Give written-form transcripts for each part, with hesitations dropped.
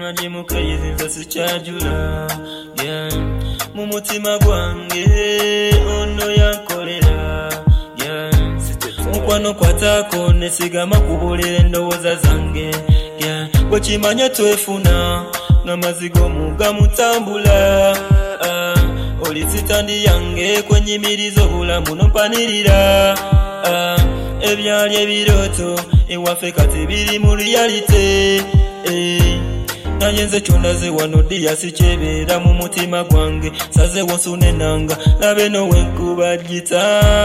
Naji mukayizinza sikyajula yeah. Mu mutima gwange ono yankolera yeah. Mukwano kwatako nesigama kubulira endowooza zange yeah. Bwe kimanye twefuna n'amazigo mugamutambula oli sitandi yange kwenyimiriza obulamu nompanirira ebyali ebirooto ewaffe kati biri mu realite naye nze kyondaze wano ddiya sikyebeera mu mutima gwange sazewo nsune nanga labe nowenkuba gita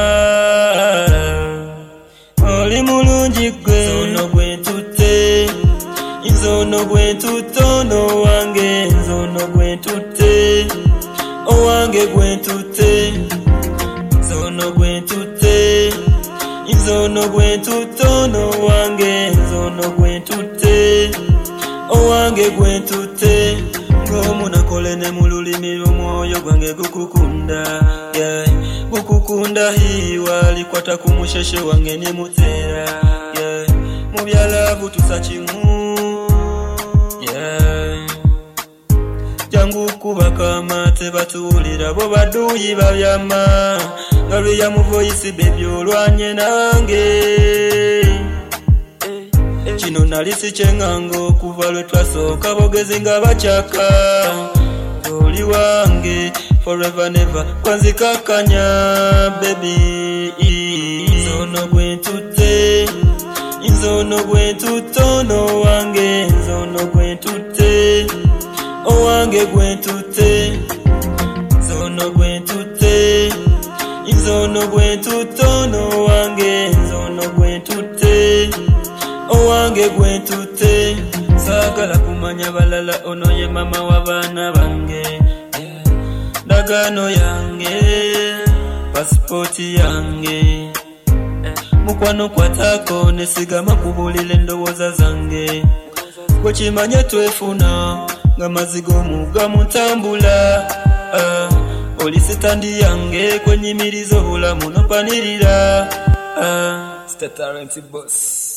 oli mulungi gwe zono gwentutte nzono gwentutte ono wange nzono gwentutte owange gwentutte zono gwentutte nzono gwentutte ono wange nzono gwentutte owange gwentutte ng'omunakole ne mu lulimi lw'omwoyo gwange gukukunda yeah. Gukukunda hiwa likwata ku musheshe wange ne muteera yeah. Mu byalavu tusa kimu yeah. Jangu kubaka amate batuwulira bo baduuyi babyama nga lweya mu voice baby olwanye nange kino nali sikyengango okuva lwe twasooka bogezi nga bakyaka oli wange forever never kwanzikakanya baby nzono gwentutte nzono gwentutte ono wange nzono gwentutte owange gwentutte nzono gwentutte nzono gwentutte ono wange nzono gwentutte owange gwentutte saagala kumanya balala ono ye mama w'abaana bange ndagaano yange pasipooti yange mukwano kwatako nesigama kubulira endowooza zange bwe kimanye twefuna nga mazigo mugamutambula oli sitandi yange kwenyimiriza obulamu nompanirira Star Talent Boss.